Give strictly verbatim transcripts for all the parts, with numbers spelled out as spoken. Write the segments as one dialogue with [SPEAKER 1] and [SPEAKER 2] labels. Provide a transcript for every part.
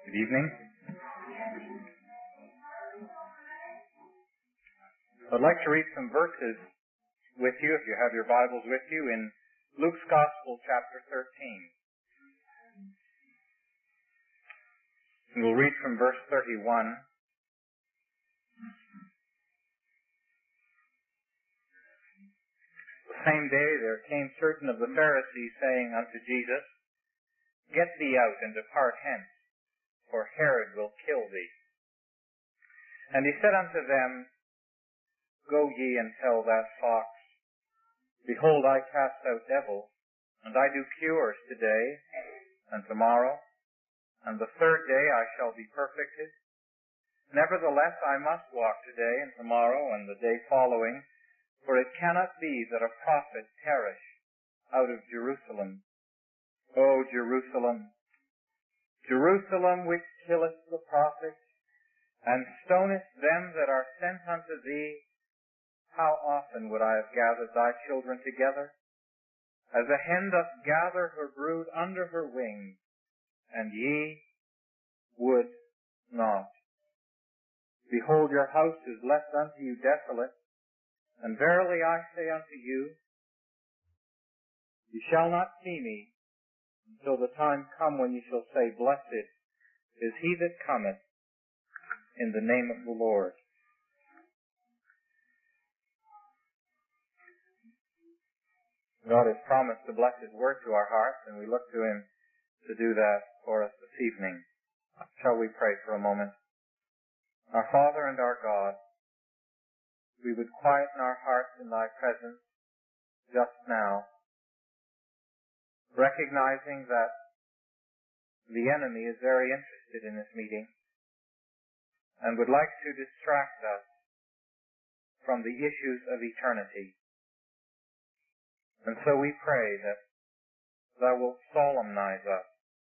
[SPEAKER 1] Good evening. I'd like to read some verses with you, if you have your Bibles with you, in Luke's Gospel, chapter thirteen. And we'll read from verse thirty-one. The same day there came certain of the Pharisees, saying unto Jesus, Get thee out, and depart hence, for Herod will kill thee. And he said unto them, Go ye and tell that fox, Behold, I cast out devils, and I do cures today and tomorrow, and the third day I shall be perfected. Nevertheless, I must walk today and tomorrow and the day following, for it cannot be that a prophet perish out of Jerusalem. O Jerusalem, Jerusalem, which killeth the prophets, and stonest them that are sent unto thee, how often would I have gathered thy children together, as a hen doth gather her brood under her wings, and ye would not. Behold, your house is left unto you desolate, and verily I say unto you, ye shall not see me, until the time come when ye shall say, Blessed is he that cometh in the name of the Lord. God has promised to bless his word to our hearts, and we look to him to do that for us this evening. Shall we pray for a moment? Our Father and our God, we would quieten our hearts in thy presence just now, recognizing that the enemy is very interested in this meeting and would like to distract us from the issues of eternity. And so we pray that thou wilt solemnize us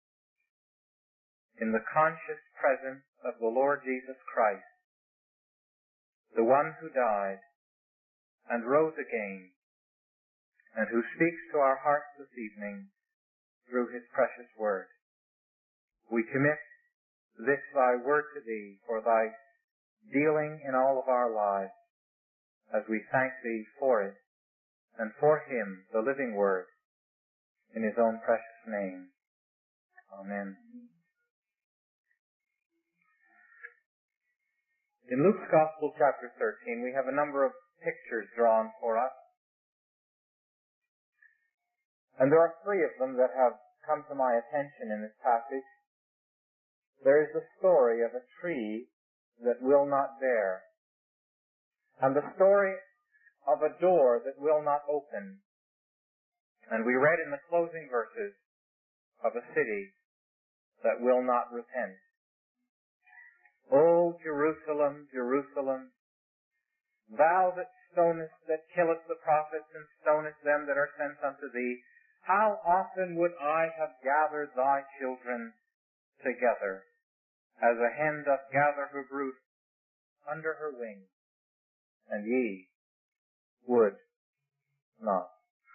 [SPEAKER 1] in the conscious presence of the Lord Jesus Christ, the one who died and rose again, and who speaks to our hearts this evening through his precious word. We commit this thy word to thee for thy dealing in all of our lives, as we thank thee for it, and for him, the living word, in his own precious name. Amen. In Luke's Gospel, chapter thirteen, we have a number of pictures drawn for us. And there are three of them that have come to my attention in this passage. There is the story of a tree that will not bear, and the story of a door that will not open. And we read in the closing verses of a city that will not repent. O Jerusalem, Jerusalem, thou that stonest, that killest the prophets, and stonest them that are sent unto thee, how often would I have gathered thy children together, as a hen doth gather her brood under her wings, and ye would not.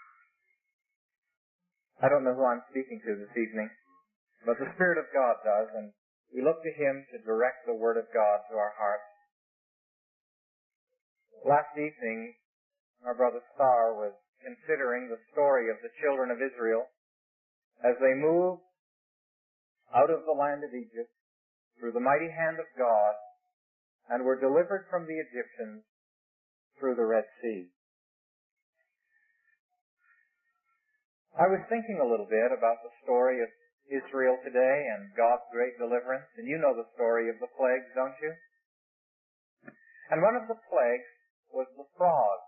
[SPEAKER 1] I don't know who I'm speaking to this evening, but the Spirit of God does, and we look to him to direct the Word of God to our hearts. Last evening, our brother Starr was considering the story of the children of Israel as they moved out of the land of Egypt through the mighty hand of God and were delivered from the Egyptians through the Red Sea. I was thinking a little bit about the story of Israel today and God's great deliverance, and you know the story of the plagues, don't you? And one of the plagues was the frog.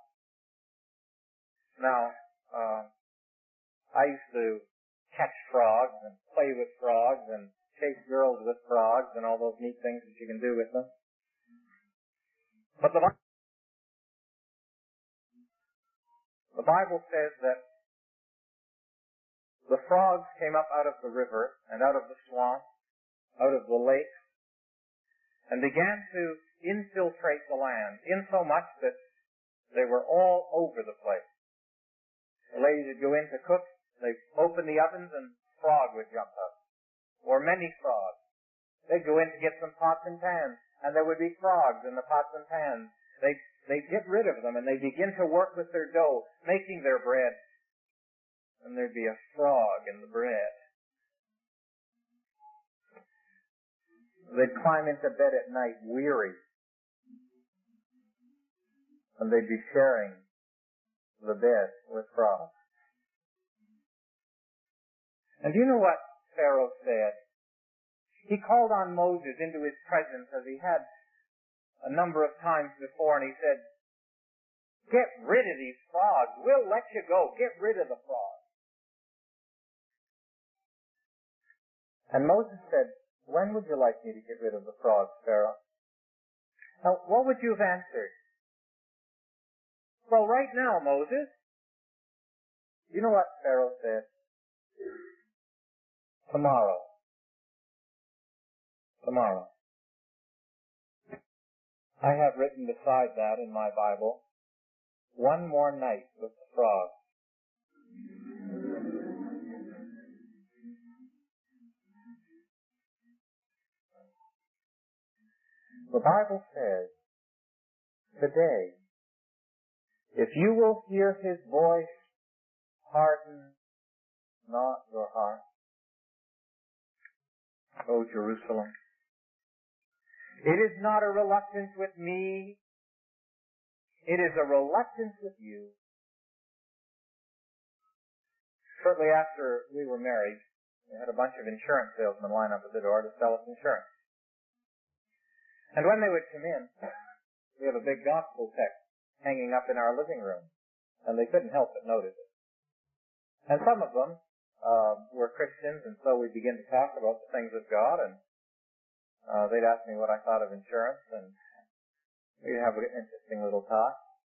[SPEAKER 1] Now, uh, I used to catch frogs and play with frogs and chase girls with frogs and all those neat things that you can do with them. But the, the Bible says that the frogs came up out of the river and out of the swamp, out of the lake, and began to infiltrate the land, insomuch that they were all over the place. The ladies would go in to cook, they'd open the ovens and a frog would jump up, or many frogs. They'd go in to get some pots and pans, and there would be frogs in the pots and pans. They'd, they'd get rid of them, and they'd begin to work with their dough, making their bread. And there'd be a frog in the bread. They'd climb into bed at night weary, and they'd be sharing the bed with frogs. And do you know what Pharaoh said? He called on Moses into his presence, as he had a number of times before, and he said, "Get rid of these frogs. We'll let you go. Get rid of the frogs." And Moses said, "When would you like me to get rid of the frogs, Pharaoh?" Now, what would you have answered? "Well, right now, Moses." You know what Pharaoh said? "Tomorrow. Tomorrow." I have written beside that in my Bible, "One more night with the frogs." The Bible says, today, if you will hear his voice, harden not your heart. O Jerusalem, it is not a reluctance with me, it is a reluctance with you. Shortly after we were married, we had a bunch of insurance salesmen line up at the door to sell us insurance. And when they would come in, we have a big gospel text hanging up in our living room, and they couldn't help but notice it. And some of them uh, were Christians, and so we begin to talk about the things of God, and uh, they'd ask me what I thought of insurance, and we'd have an interesting little talk.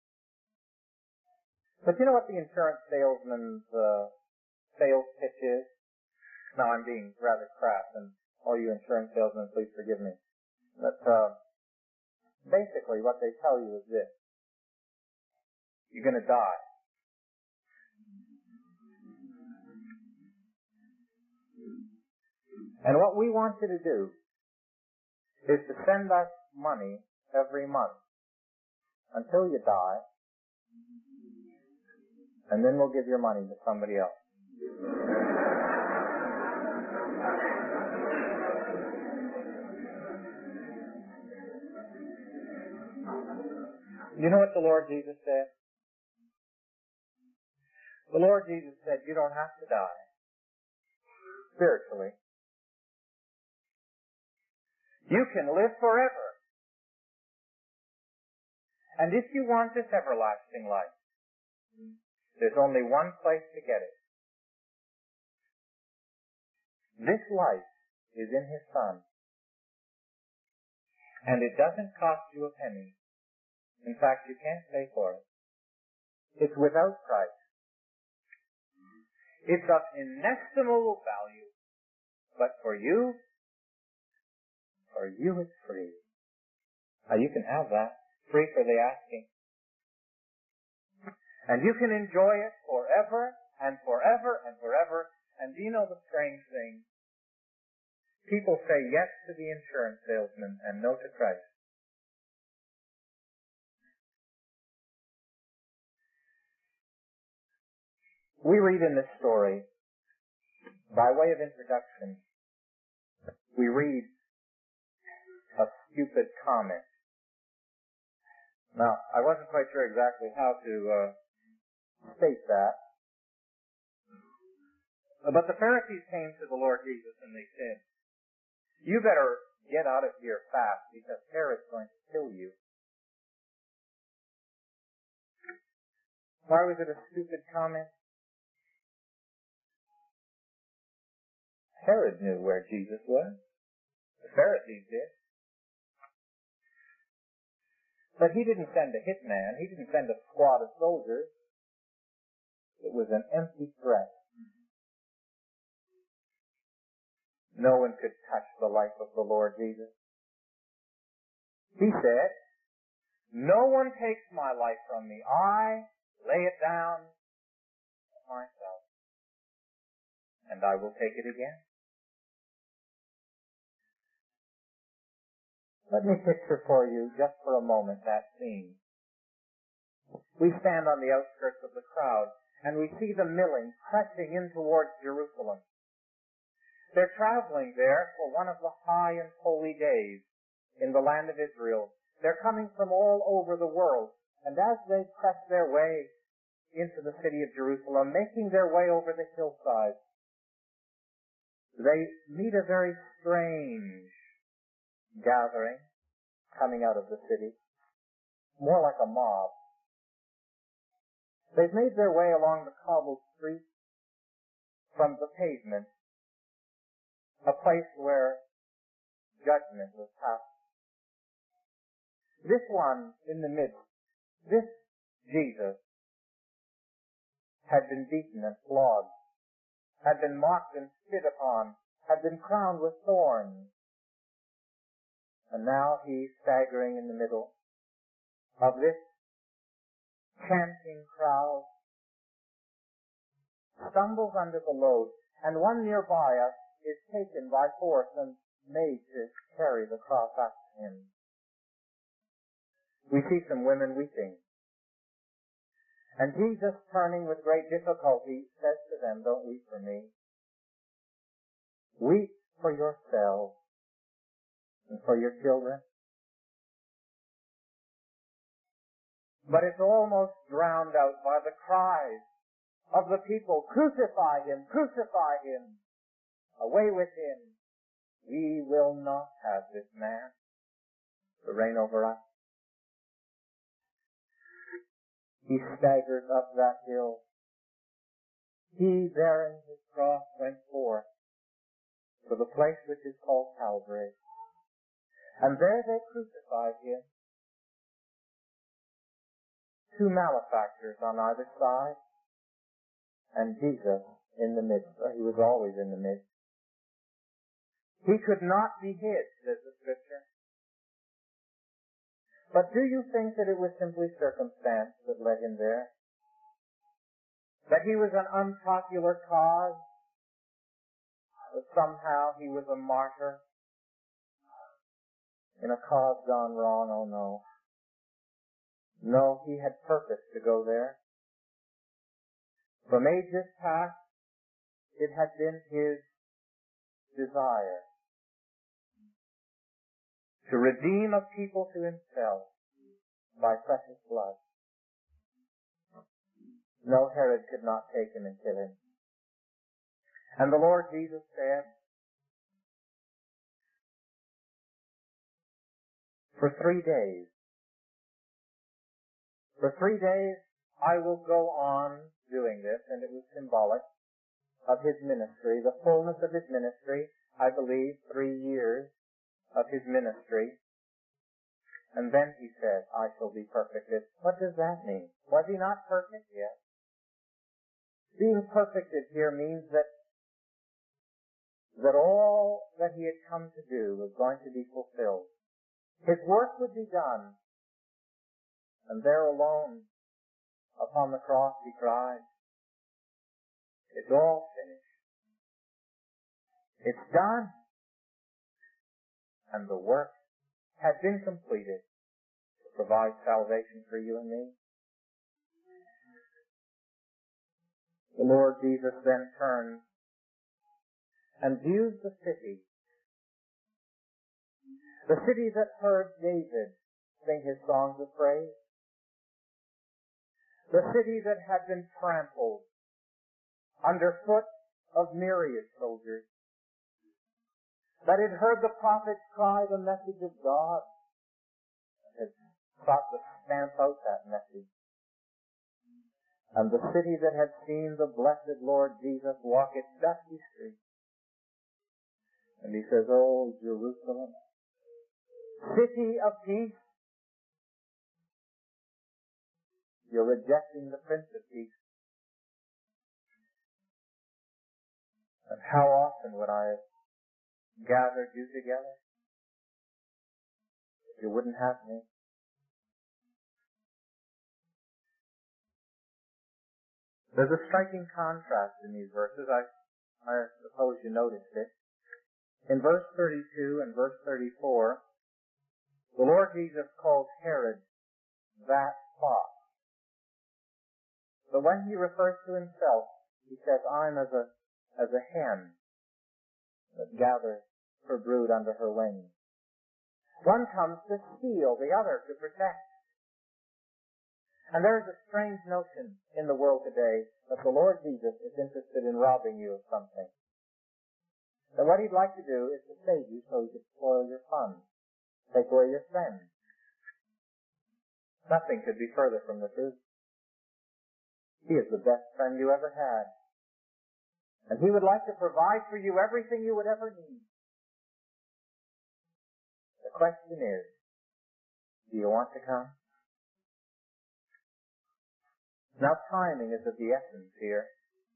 [SPEAKER 1] But you know what the insurance salesman's uh, sales pitch is? Now, I'm being rather crass, and all you insurance salesmen, please forgive me. But uh, basically what they tell you is this: you're going to die. And what we want you to do is to send us money every month until you die, and then we'll give your money to somebody else. You know what the Lord Jesus said? The Lord Jesus said, you don't have to die spiritually. You can live forever. And if you want this everlasting life, there's only one place to get it. This life is in His Son. And it doesn't cost you a penny. In fact, you can't pay for it. It's without price. It's of inestimable value. But for you, for you it's free. Now you can have that. Free for the asking. And you can enjoy it forever and forever and forever. And do you know the strange thing? People say yes to the insurance salesman and no to Christ. We read in this story, by way of introduction, we read a stupid comment. Now, I wasn't quite sure exactly how to uh, state that. But the Pharisees came to the Lord Jesus and they said, you better get out of here fast because Herod's going to kill you. Why was it a stupid comment? Herod knew where Jesus was. The Pharisees did. But he didn't send a hitman. He didn't send a squad of soldiers. It was an empty threat. No one could touch the life of the Lord Jesus. He said, no one takes my life from me. I lay it down myself, and I will take it again. Let me picture for you, just for a moment, that scene. We stand on the outskirts of the crowd, and we see the milling pressing in towards Jerusalem. They're traveling there for one of the high and holy days in the land of Israel. They're coming from all over the world, and as they press their way into the city of Jerusalem, making their way over the hillside, they meet a very strange gathering coming out of the city, more like a mob. They've made their way along the cobbled street from the pavement, a place where judgment was passed. This one in the midst, this Jesus, had been beaten and flogged, had been mocked and spit upon, had been crowned with thorns. And now he's staggering in the middle of this chanting crowd, stumbles under the load, and one nearby us is taken by force and made to carry the cross after him. We see some women weeping. And Jesus, turning with great difficulty, says to them, "Don't weep for me. Weep for yourselves and for your children." But it's almost drowned out by the cries of the people, "Crucify him! Crucify him! Away with him! We will not have this man to reign over us." He staggers up that hill. He, bearing his cross, went forth to the place which is called Calvary. And there they crucified him. Two malefactors on either side, and Jesus in the midst. He was always in the midst. He could not be hid, says the Scripture. But do you think that it was simply circumstance that led him there? That he was an unpopular cause? That somehow he was a martyr in a cause gone wrong? Oh no. No, he had purpose to go there. From ages past, it had been his desire to redeem a people to himself by precious blood. No, Herod could not take him and kill him. And the Lord Jesus said, for three days, for three days I will go on doing this, and it was symbolic of his ministry, the fullness of his ministry, I believe, three years of his ministry. And then he said, I shall be perfected. What does that mean? Was he not perfect? Yes. Being perfected here means that that all that he had come to do was going to be fulfilled. His work would be done. And there alone, upon the cross, he cried, it's all finished. It's done. And the work had been completed to provide salvation for you and me. The Lord Jesus then turns and views the city. The city that heard David sing his songs of praise. The city that had been trampled underfoot of myriad soldiers. That had heard the prophets cry the message of God. Had sought to stamp out that message. And the city that had seen the blessed Lord Jesus walk its dusty streets. And he says, oh, Jerusalem, city of peace, you're rejecting the Prince of Peace. And how often would I have gathered you together if you wouldn't have me? There's a striking contrast in these verses. I, I suppose you noticed it. In verse thirty-two and verse thirty-four, The Lord Jesus called Herod that fox. But when he refers to himself, he says, I'm as a, as a hen that gathers her brood under her wings. One comes to steal, the other to protect. And there is a strange notion in the world today that the Lord Jesus is interested in robbing you of something. That what he'd like to do is to save you so he could spoil your fun, take away your friends. Nothing could be further from the truth. He is the best friend you ever had. And he would like to provide for you everything you would ever need. The question is, do you want to come? Now timing is of the essence here.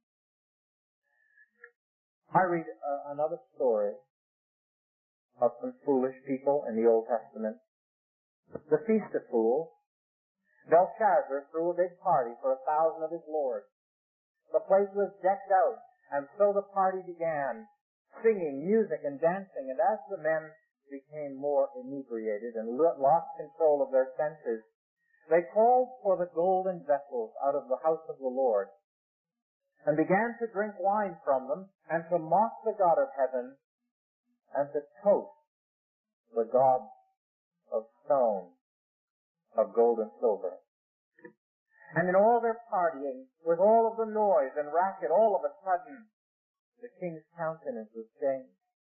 [SPEAKER 1] I read uh, another story of some foolish people in the Old Testament. The Feast of Fools. Belshazzar threw a big party for a thousand of his lords. The place was decked out, and so the party began, singing, music, and dancing, and as the men became more inebriated and lost control of their senses, they called for the golden vessels out of the house of the Lord, and began to drink wine from them, and to mock the God of heaven, and to toast the gods of stone, of gold and silver. And in all their partying, with all of the noise and racket, all of a sudden, the king's countenance was changed.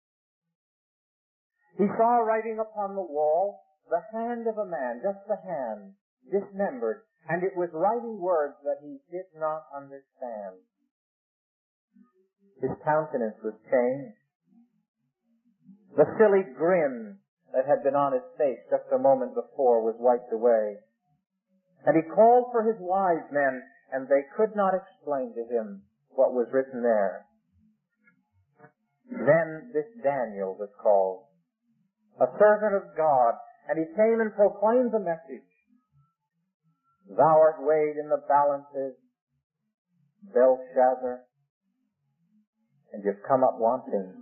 [SPEAKER 1] He saw writing upon the wall the hand of a man, just the hand, dismembered, and it was writing words that he did not understand. His countenance was changed. The silly grin that had been on his face just a moment before was wiped away. And he called for his wise men, and they could not explain to him what was written there. Then this Daniel was called, a servant of God, and he came and proclaimed the message. Thou art weighed in the balances, Belshazzar, and you've come up wanting.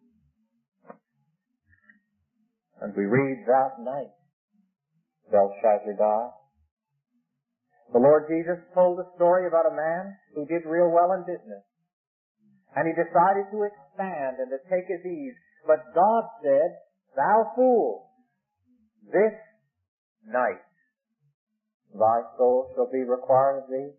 [SPEAKER 1] And we read that night, Belshazzar died. The Lord Jesus told a story about a man who did real well in business. And he decided to expand and to take his ease. But God said, thou fool, this night thy soul shall be required of thee.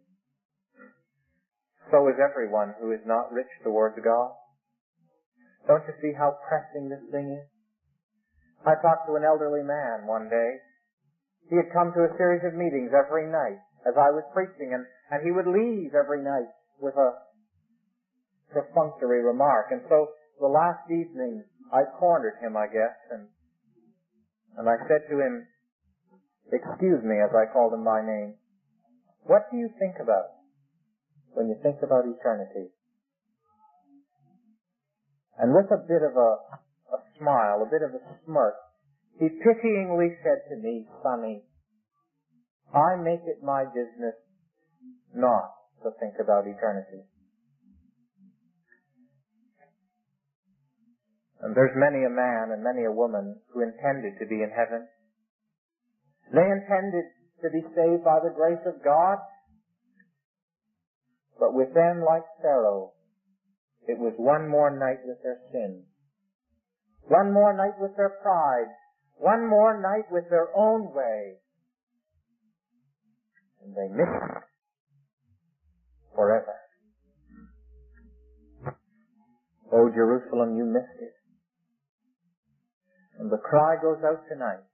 [SPEAKER 1] So is everyone who is not rich towards God. Don't you see how pressing this thing is? I talked to an elderly man one day. He had come to a series of meetings every night as I was preaching, and, and he would leave every night with a perfunctory remark. And so the last evening I cornered him, I guess, and, and I said to him, excuse me, as I called him by name, what do you think about when you think about eternity? And with a bit of a, a smile, a bit of a smirk, he pityingly said to me, Sonny, I make it my business not to think about eternity. And there's many a man and many a woman who intended to be in heaven. They intended to be saved by the grace of God, but with them, like Pharaoh, it was one more night with their sin, one more night with their pride, one more night with their own way, and they missed it forever. Oh, Jerusalem, you missed it. And the cry goes out tonight.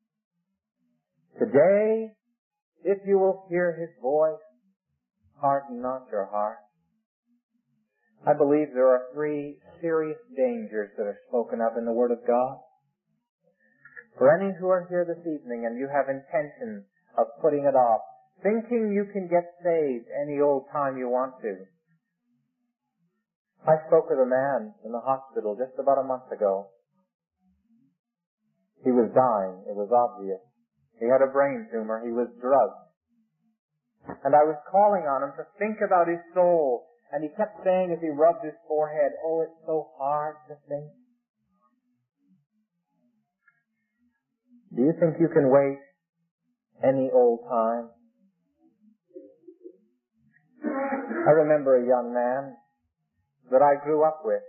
[SPEAKER 1] Today, if you will hear his voice, harden not your heart. I believe there are three serious dangers that are spoken of in the Word of God. For any who are here this evening and you have intention of putting it off, thinking you can get saved any old time you want to. I spoke with a man in the hospital just about a month ago. He was dying. It was obvious. He had a brain tumor. He was drugged. And I was calling on him to think about his soul. And he kept saying as he rubbed his forehead, oh, it's so hard to think. Do you think you can wait any old time? I remember a young man that I grew up with.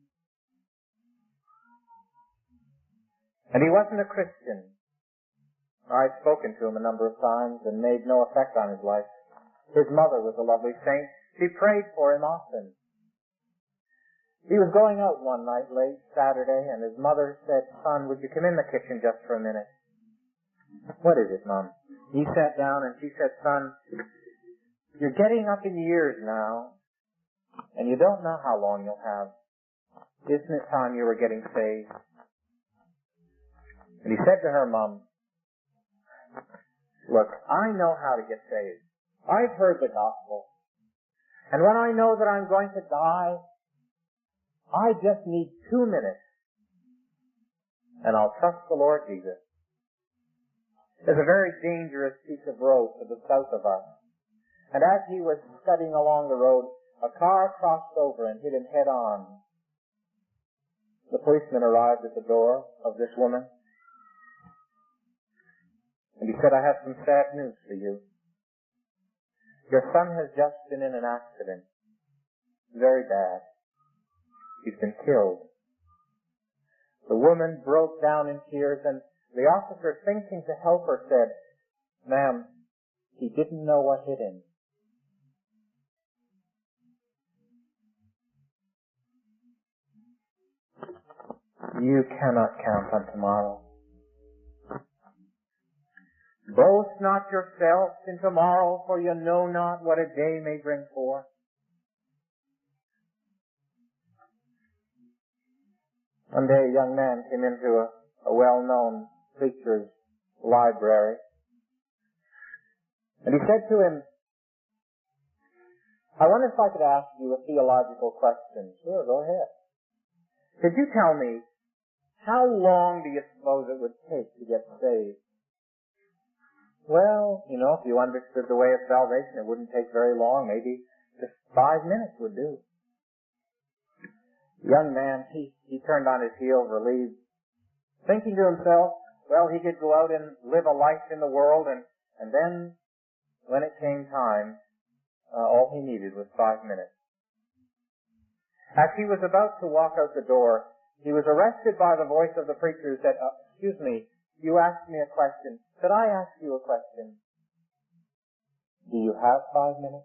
[SPEAKER 1] And he wasn't a Christian. I'd spoken to him a number of times and made no effect on his life. His mother was a lovely saint. She prayed for him often. He was going out one night late Saturday, and his mother said, "Son, would you come in the kitchen just for a minute?" "What is it, Mom?" He sat down and she said, "Son, you're getting up in years now, and you don't know how long you'll have. Isn't it time you were getting saved?" And he said to her, "Mom, look, I know how to get saved. I've heard the gospel. And when I know that I'm going to die, I just need two minutes. And I'll trust the Lord Jesus." There's a very dangerous piece of road to the south of us. And as he was scudding along the road, a car crossed over and hit him head on. The policeman arrived at the door of this woman. And he said, "I have some sad news for you. Your son has just been in an accident. Very bad. He's been killed." The woman broke down in tears, and the officer, thinking to help her, said, "Ma'am, he didn't know what hit him." You cannot count on tomorrow. Boast not yourself in tomorrow, for you know not what a day may bring forth. One day a young man came into a, a well-known preacher's library, and he said to him, "I wonder if I could ask you a theological question." "Sure, go ahead." "Could you tell me, how long do you suppose it would take to get saved?" "Well, you know, if you understood the way of salvation, it wouldn't take very long. Maybe just five minutes would do." The young man, he, he turned on his heel, relieved, thinking to himself, well, he could go out and live a life in the world, and, and then, when it came time, uh, all he needed was five minutes. As he was about to walk out the door, he was arrested by the voice of the preacher who said, uh, "Excuse me, you asked me a question. Could I ask you a question?" "Do you have five minutes?"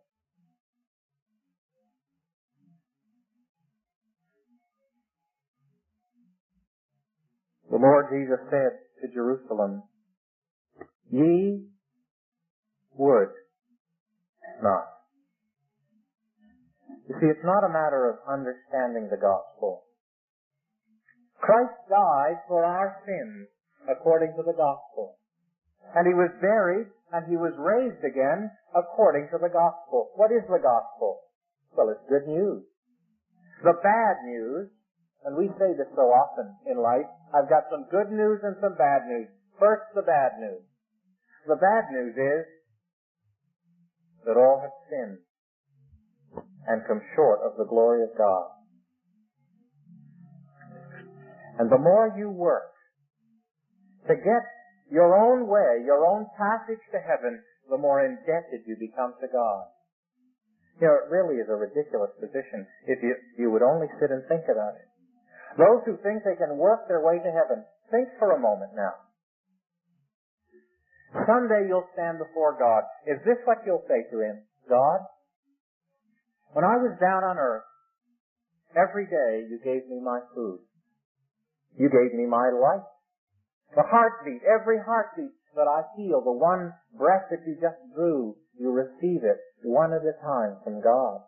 [SPEAKER 1] The Lord Jesus said to Jerusalem, "Ye would not." You see, it's not a matter of understanding the gospel. Christ died for our sins according to the gospel. And he was buried and he was raised again according to the gospel. What is the gospel? Well, it's good news. The bad news, and we say this so often in life, I've got some good news and some bad news. First, the bad news. The bad news is that all have sinned and come short of the glory of God. And the more you work to get your own way, your own passage to heaven, the more indebted you become to God. You know, it really is a ridiculous position if you, you would only sit and think about it. Those who think they can work their way to heaven, think for a moment now. Someday you'll stand before God. Is this what you'll say to Him? "God, when I was down on earth, every day you gave me my food. You gave me my life. The heartbeat, every heartbeat that I feel, the one breath that you just drew, you receive it one at a time from God.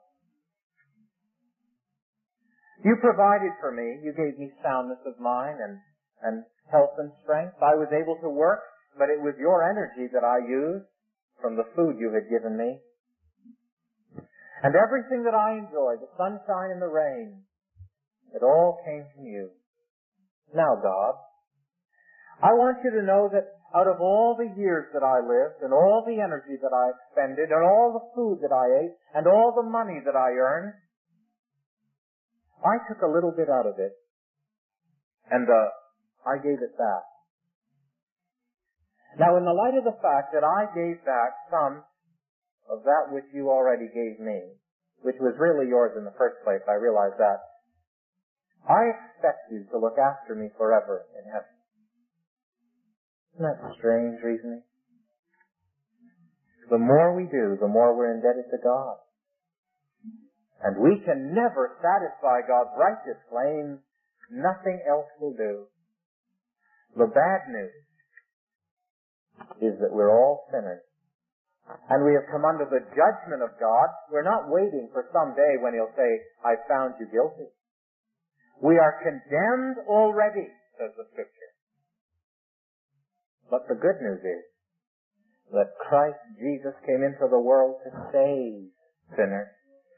[SPEAKER 1] You provided for me. You gave me soundness of mind and, and health and strength. I was able to work, but it was your energy that I used from the food you had given me. And everything that I enjoyed, the sunshine and the rain, it all came from you. Now, God, I want you to know that out of all the years that I lived, and all the energy that I expended, and all the food that I ate, and all the money that I earned, I took a little bit out of it, and uh, I gave it back. Now, in the light of the fact that I gave back some of that which you already gave me, which was really yours in the first place, I realize that, I expect you to look after me forever in heaven. Isn't that strange reasoning? The more we do, the more we're indebted to God. And we can never satisfy God's righteous claims. Nothing else will do. The bad news is that we're all sinners. And we have come under the judgment of God. We're not waiting for some day when He'll say, I found you guilty. We are condemned already, says the Scripture. But the good news is that Christ Jesus came into the world to save sinners.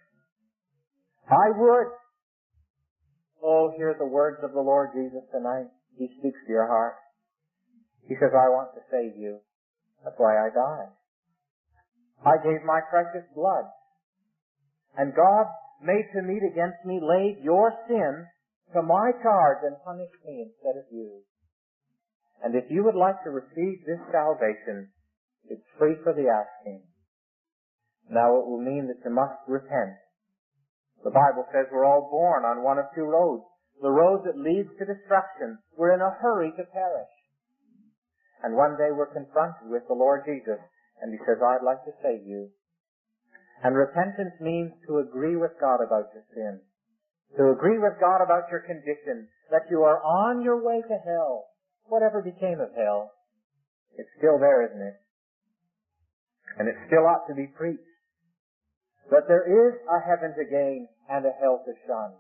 [SPEAKER 1] I would. Oh, hear the words of the Lord Jesus tonight. He speaks to your heart. He says, I want to save you. That's why I died. I gave my precious blood. And God, made to meet against me, laid your sin to my charge and punished me instead of you. And if you would like to receive this salvation, it's free for the asking. Now it will mean that you must repent. The Bible says we're all born on one of two roads. The road that leads to destruction. We're in a hurry to perish. And one day we're confronted with the Lord Jesus, and He says, I'd like to save you. And repentance means to agree with God about your sin. To agree with God about your condition, that you are on your way to hell. Whatever became of hell, it's still there, isn't it? And it still ought to be preached. But there is a heaven to gain and a hell to shun.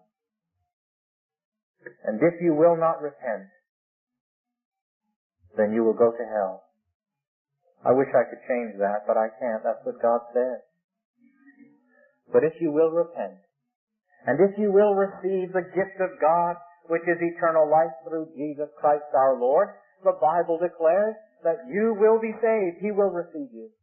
[SPEAKER 1] And if you will not repent, then you will go to hell. I wish I could change that, but I can't. That's what God says. But if you will repent, and if you will receive the gift of God, which is eternal life through Jesus Christ our Lord, the Bible declares that you will be saved. He will receive you.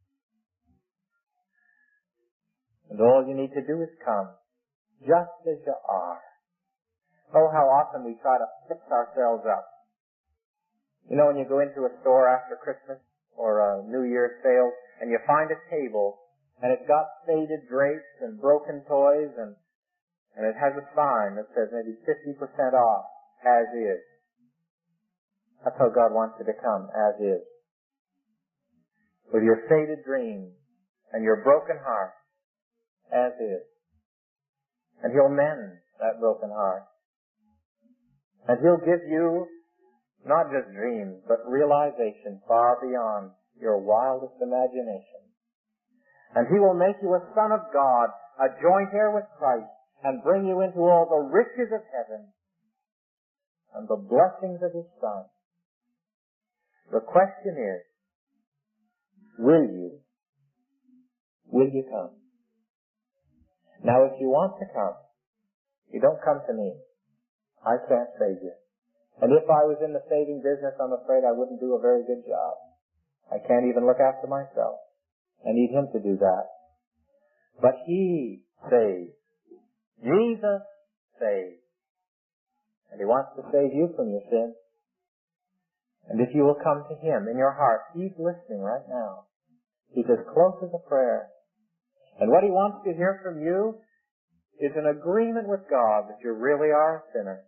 [SPEAKER 1] And all you need to do is come, just as you are. Oh, how often we try to fix ourselves up. You know, when you go into a store after Christmas or a New Year's sale, and you find a table, and it's got faded drapes and broken toys, and, and it has a sign that says maybe fifty percent off, as is. That's how God wants you to come, as is. With your faded dreams and your broken heart, as is. And He'll mend that broken heart. And He'll give you not just dreams, but realization far beyond your wildest imagination. And He will make you a son of God, a joint heir with Christ, and bring you into all the riches of heaven and the blessings of His Son. The question is, will you? Will you come? Now, if you want to come, you don't come to me. I can't save you. And if I was in the saving business, I'm afraid I wouldn't do a very good job. I can't even look after myself. I need Him to do that. But He saves. Jesus saves. And He wants to save you from your sin. And if you will come to Him in your heart, He's listening right now. He's as close as a prayer. And what He wants to hear from you is an agreement with God that you really are a sinner.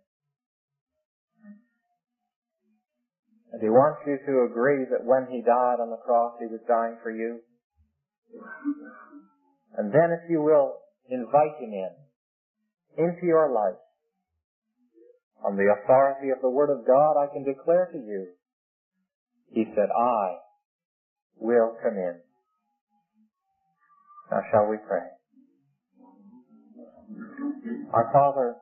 [SPEAKER 1] And He wants you to agree that when He died on the cross, He was dying for you. And then if you will invite Him in, into your life, on the authority of the Word of God, I can declare to you, He said, I will come in. Now shall we pray? Our Father,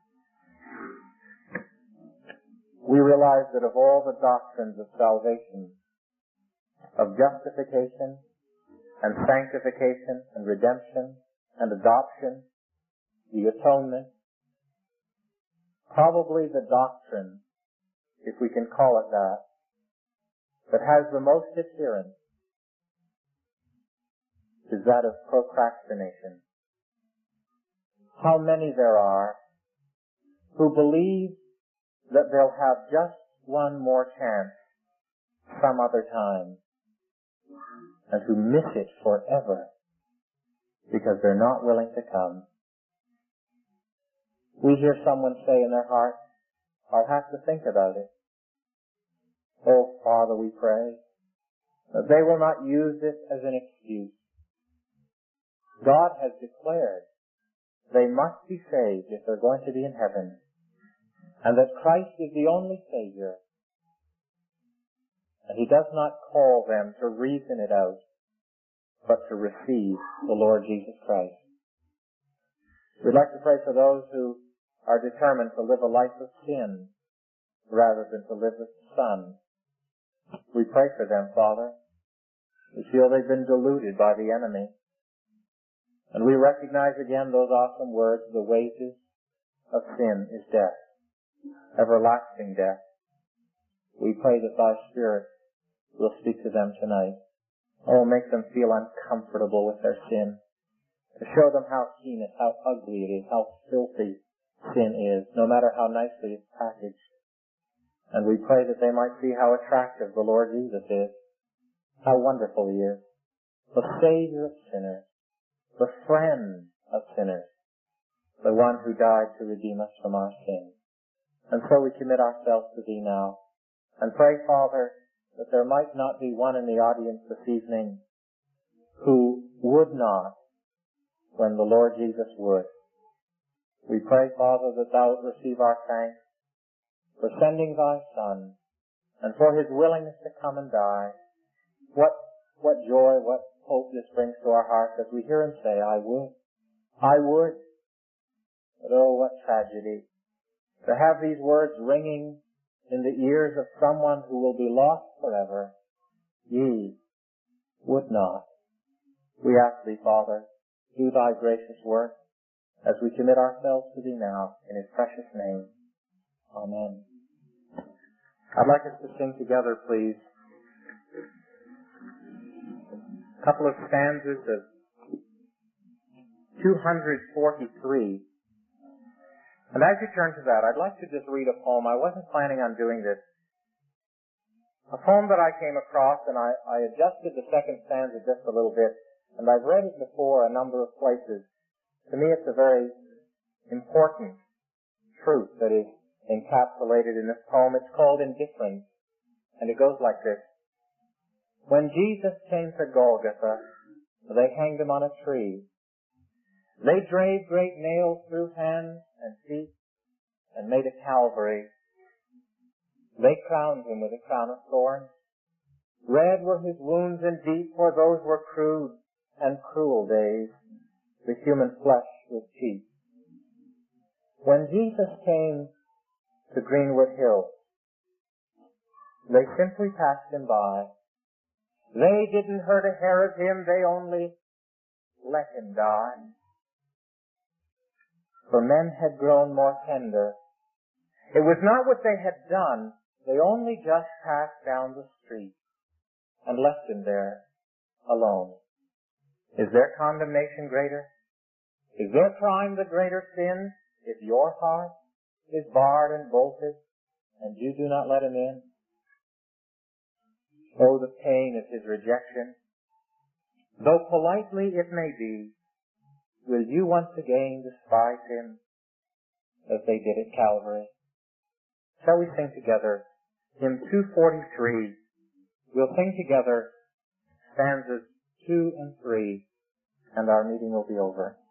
[SPEAKER 1] we realize that of all the doctrines of salvation, of justification and sanctification and redemption and adoption, the atonement, probably the doctrine, if we can call it that, that has the most adherence is that of procrastination. How many there are who believe that they'll have just one more chance some other time. and who miss it forever because they're not willing to come. We hear someone say in their heart, I'll have to think about it. Oh, Father, we pray that they will not use it as an excuse. God has declared they must be saved if they're going to be in heaven, and that Christ is the only Savior. And He does not call them to reason it out, but to receive the Lord Jesus Christ. We'd like to pray for those who are determined to live a life of sin rather than to live with the Son. We pray for them, Father. We feel they've been deluded by the enemy. And we recognize again those awesome words, the wages of sin is death, everlasting death. We pray that Thy Spirit will speak to them tonight. Oh, make them feel uncomfortable with their sin. To show them how heinous, how ugly it is, how filthy sin is, no matter how nicely it's packaged. And we pray that they might see how attractive the Lord Jesus is, how wonderful He is, the Savior of sinners, the friend of sinners, the one who died to redeem us from our sins. And so we commit ourselves to Thee now, and pray, Father, that there might not be one in the audience this evening who would not when the Lord Jesus would. We pray, Father, that Thou would receive our thanks for sending Thy Son and for His willingness to come and die. What, what joy, what hope this brings to our hearts as we hear Him say, I would, I would. But oh, what tragedy to have these words ringing in the ears of someone who will be lost forever. Ye would not. We ask Thee, Father, do Thy gracious work as we commit ourselves to Thee now in His precious name. Amen. I'd like us to sing together, please, a couple of stanzas of two forty-three. And as you turn to that, I'd like to just read a poem. I wasn't planning on doing this. A poem that I came across, and I, I adjusted the second stanza just a little bit, and I've read it before a number of places. To me, it's a very important truth that is encapsulated in this poem. It's called Indifference, and it goes like this. When Jesus came to Golgotha, they hanged Him on a tree. They drave great nails through hands and feet and made a Calvary. They crowned Him with a crown of thorns. Red were His wounds and deep, for those were crude and cruel days. The human flesh was cheap. When Jesus came to Greenwood Hill, they simply passed Him by. They didn't hurt a hair of Him, they only let Him die. For men had grown more tender. It was not what they had done. They only just passed down the street and left Him there alone. Is their condemnation greater? Is their crime the greater sin if your heart is barred and bolted and you do not let Him in? Oh, the pain of His rejection. Though politely it may be, will you once again despise Him as they did at Calvary? Shall we sing together hymn two forty-three? We'll sing together stanzas two and three, and our meeting will be over.